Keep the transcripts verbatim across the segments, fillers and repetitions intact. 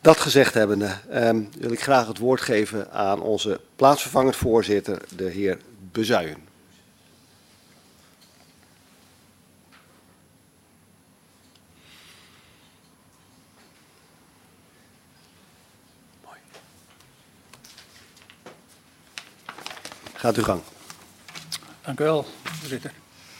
Dat gezegd hebbende um, wil ik graag het woord geven aan onze plaatsvervangend voorzitter, de heer Bezuijen. Gaat uw gang. Dank u wel, voorzitter.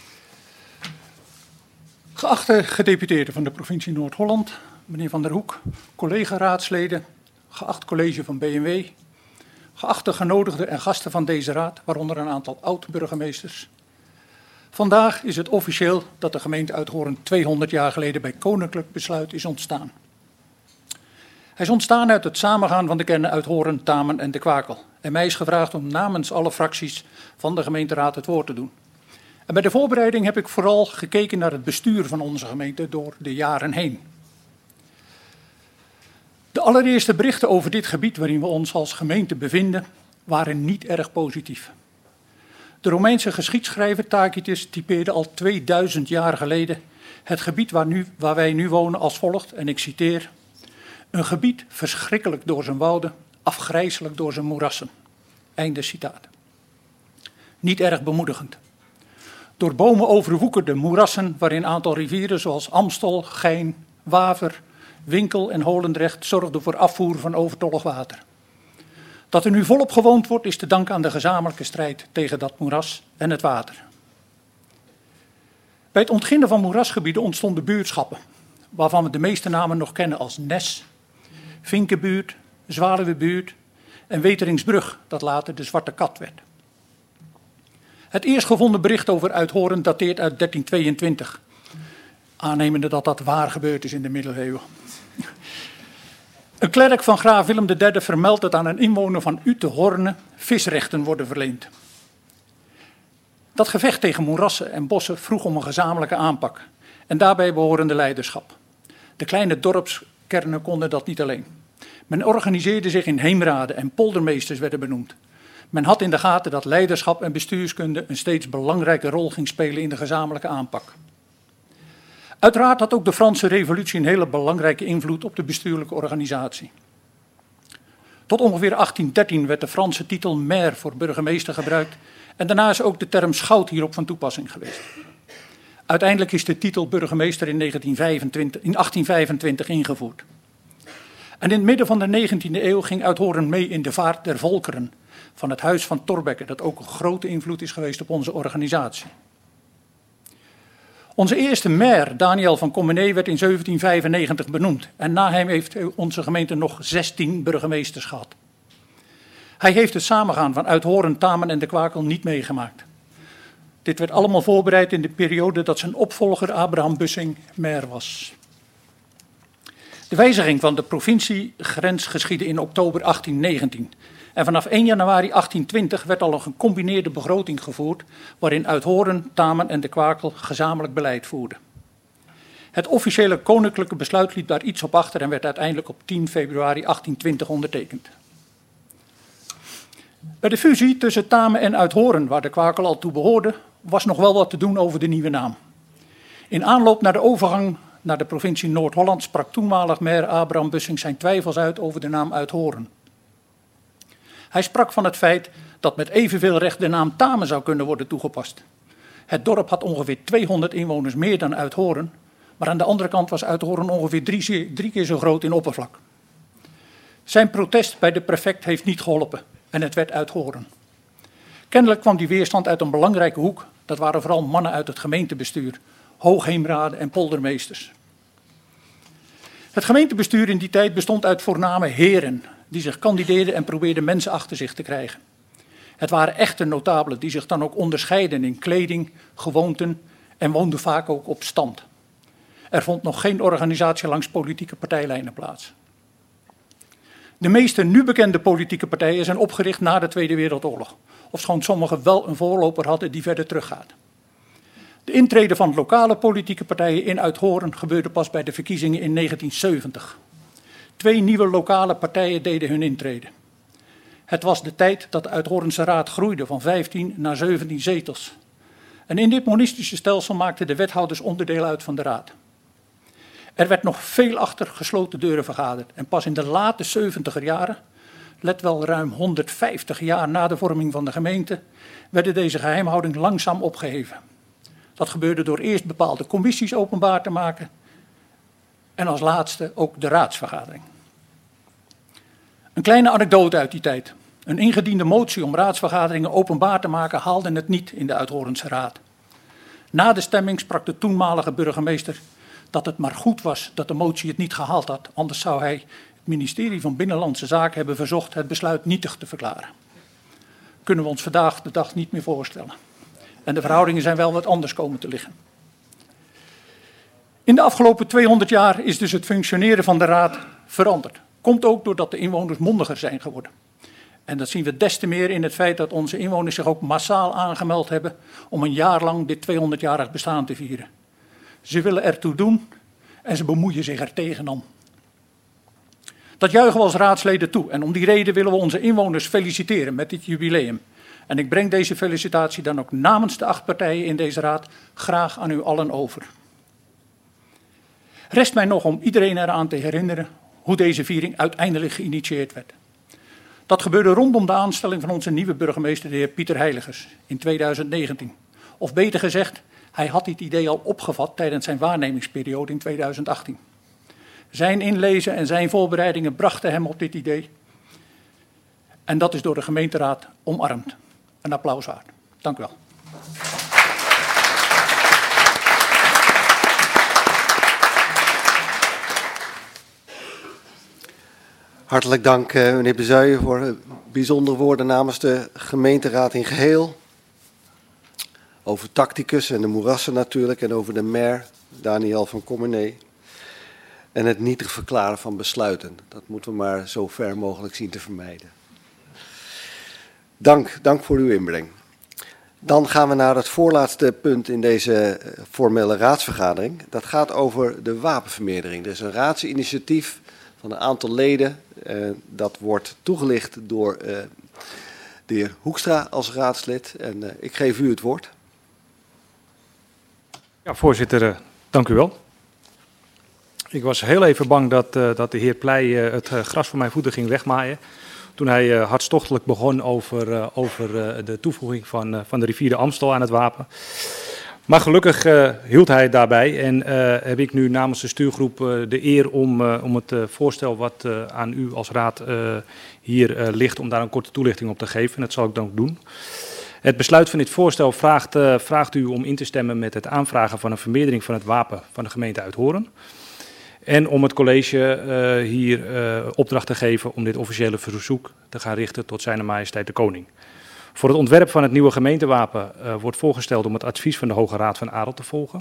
Geachte gedeputeerden van de provincie Noord-Holland, meneer Van der Hoek, collega-raadsleden, geacht college van B N W, geachte genodigden en gasten van deze raad, waaronder een aantal oud-burgemeesters. Vandaag is het officieel dat de gemeente Uithoorn tweehonderd jaar geleden bij koninklijk besluit is ontstaan. Hij is ontstaan uit het samengaan van de kernen Uithoorn, Tamen en De Kwakel. En mij is gevraagd om namens alle fracties van de gemeenteraad het woord te doen. En bij de voorbereiding heb ik vooral gekeken naar het bestuur van onze gemeente door de jaren heen. De allereerste berichten over dit gebied waarin we ons als gemeente bevinden waren niet erg positief. De Romeinse geschiedschrijver Tacitus typeerde al tweeduizend jaar geleden het gebied waar, nu, waar wij nu wonen als volgt, en ik citeer: een gebied verschrikkelijk door zijn wouden, afgrijselijk door zijn moerassen. Einde citaat. Niet erg bemoedigend. Door bomen overwoekerde moerassen waarin een aantal rivieren zoals Amstel, Gein, Waver, Winkel en Holendrecht zorgden voor afvoer van overtollig water. Dat er nu volop gewoond wordt is te danken aan de gezamenlijke strijd tegen dat moeras en het water. Bij het ontginnen van moerasgebieden ontstonden buurtschappen, waarvan we de meeste namen nog kennen als Nes, Vinkenbuurt, Zwaluwebuurt en Weteringsbrug, dat later de Zwarte Kat werd. Het eerst gevonden bericht over Uithoorn dateert uit dertien tweeëntwintig, aannemende dat dat waar gebeurd is in de middeleeuwen. Een klerk van graaf Willem de derde vermeldt dat aan een inwoner van Utehorne visrechten worden verleend. Dat gevecht tegen moerassen en bossen vroeg om een gezamenlijke aanpak en daarbij behorende leiderschap. De kleine dorpskernen konden dat niet alleen. Men organiseerde zich in heemraden en poldermeesters werden benoemd. Men had in de gaten dat leiderschap en bestuurskunde een steeds belangrijke rol ging spelen in de gezamenlijke aanpak. Uiteraard had ook de Franse revolutie een hele belangrijke invloed op de bestuurlijke organisatie. Tot ongeveer achttien dertien werd de Franse titel maire voor burgemeester gebruikt en daarna is ook de term schout hierop van toepassing geweest. Uiteindelijk is de titel burgemeester in, negentien vijfentwintig, in achttien vijfentwintig ingevoerd. En in het midden van de negentiende eeuw ging Uithoorn mee in de vaart der volkeren van het huis van Thorbecke, dat ook een grote invloed is geweest op onze organisatie. Onze eerste maire, Daniel van Commenee, werd in zeventien vijfennegentig benoemd en na hem heeft onze gemeente nog zestien burgemeesters gehad. Hij heeft het samengaan van Uithoorn, Tamen en De Kwakel niet meegemaakt. Dit werd allemaal voorbereid in de periode dat zijn opvolger Abraham Bussing maire was. De wijziging van de provinciegrens geschiedde in oktober achttien negentien. En vanaf één januari achttien twintig werd al een gecombineerde begroting gevoerd, waarin Uithoorn, Tamen en De Kwakel gezamenlijk beleid voerden. Het officiële koninklijke besluit liet daar iets op achter en werd uiteindelijk op tien februari achttien twintig ondertekend. Bij de fusie tussen Tamen en Uithoorn, waar De Kwakel al toe behoorde, was nog wel wat te doen over de nieuwe naam. In aanloop naar de overgang naar de provincie Noord-Holland sprak toenmalig maire Abraham Bussing zijn twijfels uit over de naam Uithoorn. Hij sprak van het feit dat met evenveel recht de naam Tamen zou kunnen worden toegepast. Het dorp had ongeveer tweehonderd inwoners meer dan Uithoorn, maar aan de andere kant was Uithoorn ongeveer drie, drie keer zo groot in oppervlak. Zijn protest bij de prefect heeft niet geholpen en het werd Uithoorn. Kennelijk kwam die weerstand uit een belangrijke hoek, dat waren vooral mannen uit het gemeentebestuur, hoogheemraden en poldermeesters. Het gemeentebestuur in die tijd bestond uit voorname heren, die zich kandideerden en probeerden mensen achter zich te krijgen. Het waren echte notabelen die zich dan ook onderscheiden in kleding, gewoonten en woonden vaak ook op stand. Er vond nog geen organisatie langs politieke partijlijnen plaats. De meeste nu bekende politieke partijen zijn opgericht na de Tweede Wereldoorlog, ofschoon sommige wel een voorloper hadden die verder teruggaat. De intrede van lokale politieke partijen in Uithoorn gebeurde pas bij de verkiezingen in negentien zeventig. Twee nieuwe lokale partijen deden hun intrede. Het was de tijd dat de Uithoornse raad groeide van vijftien naar zeventien zetels. En in dit monistische stelsel maakten de wethouders onderdeel uit van de raad. Er werd nog veel achter gesloten deuren vergaderd en pas in de late zeventiger jaren, let wel ruim honderdvijftig jaar na de vorming van de gemeente, werden deze geheimhouding langzaam opgeheven. Dat gebeurde door eerst bepaalde commissies openbaar te maken en als laatste ook de raadsvergadering. Een kleine anekdote uit die tijd. Een ingediende motie om raadsvergaderingen openbaar te maken haalde het niet in de Uithorense Raad. Na de stemming sprak de toenmalige burgemeester dat het maar goed was dat de motie het niet gehaald had, anders zou hij het ministerie van Binnenlandse Zaken hebben verzocht het besluit nietig te verklaren. Kunnen we ons vandaag de dag niet meer voorstellen. En de verhoudingen zijn wel wat anders komen te liggen. In de afgelopen tweehonderd jaar is dus het functioneren van de Raad veranderd. Komt ook doordat de inwoners mondiger zijn geworden. En dat zien we des te meer in het feit dat onze inwoners zich ook massaal aangemeld hebben om een jaar lang dit tweehonderdjarig bestaan te vieren. Ze willen ertoe doen en ze bemoeien zich er tegenaan. Dat juichen we als raadsleden toe en om die reden willen we onze inwoners feliciteren met dit jubileum. En ik breng deze felicitatie dan ook namens de acht partijen in deze raad graag aan u allen over. Rest mij nog om iedereen eraan te herinneren hoe deze viering uiteindelijk geïnitieerd werd. Dat gebeurde rondom de aanstelling van onze nieuwe burgemeester, de heer Pieter Heiligers, in tweeduizend negentien. Of beter gezegd, hij had dit idee al opgevat tijdens zijn waarnemingsperiode in tweeduizend achttien. Zijn inlezen en zijn voorbereidingen brachten hem op dit idee. En dat is door de gemeenteraad omarmd. Een applaus waard. Dank u wel. Hartelijk dank, uh, meneer Bezuijen, voor uh, bijzondere woorden namens de gemeenteraad in geheel. Over tacticus en de moerassen natuurlijk en over de maire, Daniel van Commenee. En het nietig verklaren van besluiten. Dat moeten we maar zo ver mogelijk zien te vermijden. Dank, dank voor uw inbreng. Dan gaan we naar het voorlaatste punt in deze formele raadsvergadering. Dat gaat over de wapenvermeerdering. Er is een raadsinitiatief van een aantal leden. Uh, dat wordt toegelicht door uh, de heer Hoekstra als raadslid. En uh, ik geef u het woord. Ja, voorzitter, uh, dank u wel. Ik was heel even bang dat, uh, dat de heer Pleij uh, het uh, gras voor mijn voeten ging wegmaaien. Toen hij uh, hartstochtelijk begon over, uh, over uh, de toevoeging van, uh, van de rivier de Amstel aan het wapen. Maar gelukkig uh, hield hij het daarbij en uh, heb ik nu namens de stuurgroep uh, de eer om, uh, om het uh, voorstel wat uh, aan u als raad uh, hier uh, ligt, om daar een korte toelichting op te geven. En dat zal ik dan ook doen. Het besluit van dit voorstel vraagt, uh, vraagt u om in te stemmen met het aanvragen van een vermeerdering van het wapen van de gemeente Uithoren. En om het college uh, hier uh, opdracht te geven om dit officiële verzoek te gaan richten tot Zijne Majesteit de Koning. Voor het ontwerp van het nieuwe gemeentewapen uh, wordt voorgesteld om het advies van de Hoge Raad van Adel te volgen.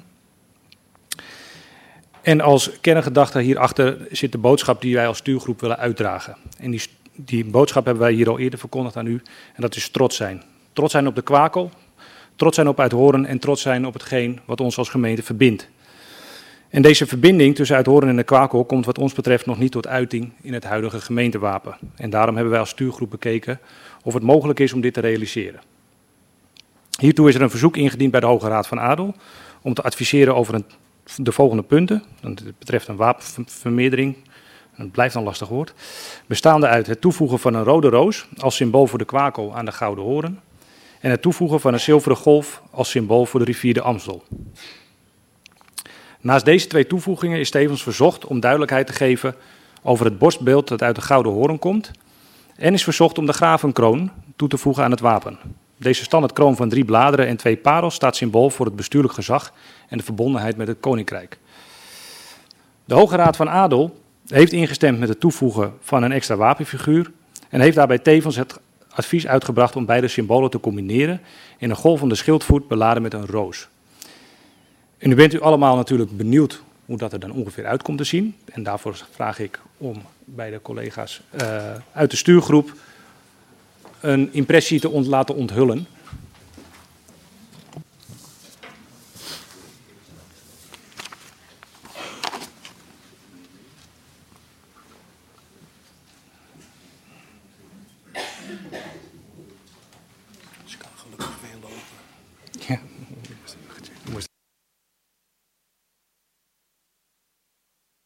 En als kerngedachte hierachter zit de boodschap die wij als stuurgroep willen uitdragen. En die, die boodschap hebben wij hier al eerder verkondigd aan u. En dat is trots zijn. Trots zijn op de Kwakel, trots zijn op Uithoren en trots zijn op hetgeen wat ons als gemeente verbindt. En deze verbinding tussen Uithoren en de Kwakel komt wat ons betreft nog niet tot uiting in het huidige gemeentewapen. En daarom hebben wij als stuurgroep bekeken of het mogelijk is om dit te realiseren. Hiertoe is er een verzoek ingediend bij de Hoge Raad van Adel om te adviseren over een, de volgende punten. Het betreft een wapenvermeerdering, het blijft een lastig woord, bestaande uit het toevoegen van een rode roos als symbool voor de Kwakel aan de Gouden Horen en het toevoegen van een zilveren golf als symbool voor de rivier de Amstel. Naast deze twee toevoegingen is tevens verzocht om duidelijkheid te geven over het borstbeeld dat uit de Gouden Horen komt en is verzocht om de gravenkroon toe te voegen aan het wapen. Deze standaardkroon van drie bladeren en twee parels staat symbool voor het bestuurlijk gezag en de verbondenheid met het koninkrijk. De Hoge Raad van Adel heeft ingestemd met het toevoegen van een extra wapenfiguur en heeft daarbij tevens het advies uitgebracht om beide symbolen te combineren in een golvende schildvoet beladen met een roos. En nu bent u allemaal natuurlijk benieuwd hoe dat er dan ongeveer uit komt te zien. En daarvoor vraag ik om bij de collega's uh, uit de stuurgroep een impressie te ont- laten onthullen. Ze kan gelukkig weer lopen. Ja.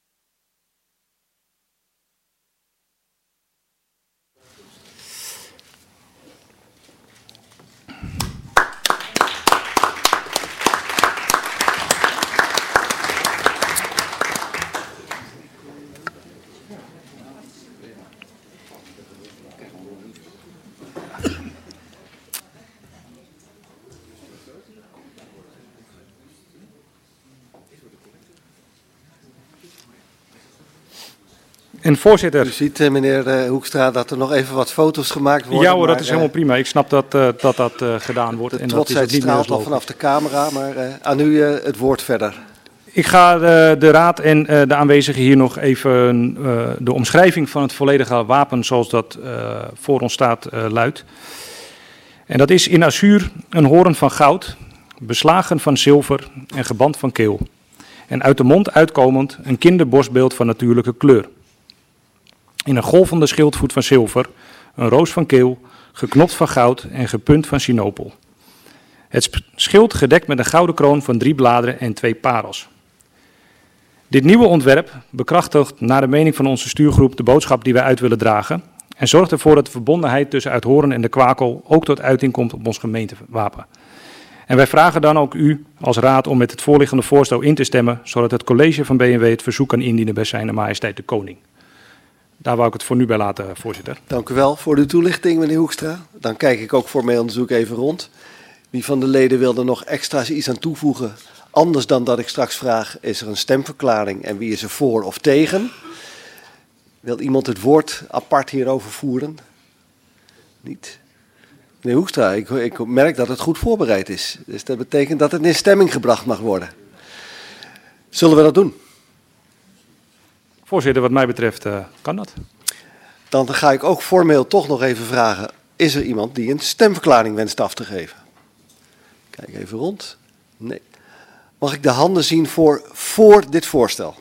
En voorzitter... U ziet, uh, meneer uh, Hoekstra, dat er nog even wat foto's gemaakt worden. Ja hoor, dat maar, is helemaal uh, prima. Ik snap dat uh, dat, dat uh, gedaan wordt. De en dat is trotsheid niet straalt al vanaf de camera, maar uh, aan u uh, het woord verder. Ik ga de, de raad en uh, de aanwezigen hier nog even uh, de omschrijving van het volledige wapen zoals dat uh, voor ons staat uh, luidt. En dat is in azuur een hoorn van goud, beslagen van zilver en geband van keel. En uit de mond uitkomend een kinderborstbeeld van natuurlijke kleur. In een golvende schildvoet van zilver, een roos van keel, geknopt van goud en gepunt van sinopel. Het schild gedekt met een gouden kroon van drie bladeren en twee parels. Dit nieuwe ontwerp bekrachtigt naar de mening van onze stuurgroep de boodschap die wij uit willen dragen en zorgt ervoor dat de verbondenheid tussen Uithoren en de Kwakel ook tot uiting komt op ons gemeentewapen. En wij vragen dan ook u als raad om met het voorliggende voorstel in te stemmen, zodat het college van B N W het verzoek kan indienen bij Zijne Majesteit de Koning. Daar wou ik het voor nu bij laten, voorzitter. Dank u wel voor de toelichting, meneer Hoekstra. Dan kijk ik ook formeel onderzoek even rond. Wie van de leden wil er nog extra iets aan toevoegen? Anders dan dat ik straks vraag, is er een stemverklaring en wie is er voor of tegen? Wil iemand het woord apart hierover voeren? Niet? Meneer Hoekstra, ik, ik merk dat het goed voorbereid is. Dus dat betekent dat het in stemming gebracht mag worden. Zullen we dat doen? Voorzitter, wat mij betreft uh, kan dat. Dan ga ik ook formeel toch nog even vragen, is er iemand die een stemverklaring wenst af te geven? Kijk even rond. Nee. Mag ik de handen zien voor, voor dit voorstel?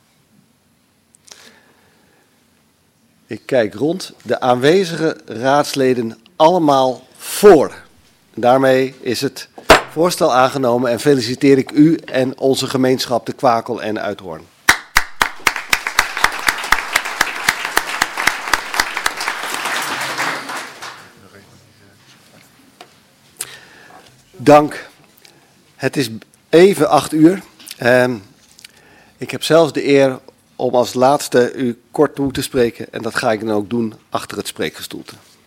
Ik kijk rond. De aanwezige raadsleden allemaal voor. Daarmee is het voorstel aangenomen en feliciteer ik u en onze gemeenschap de Kwakel en Uithoorn. Dank. Het is even acht uur. Um, ik heb zelfs de eer om als laatste u kort toe te spreken en dat ga ik dan ook doen achter het spreekgestoelte.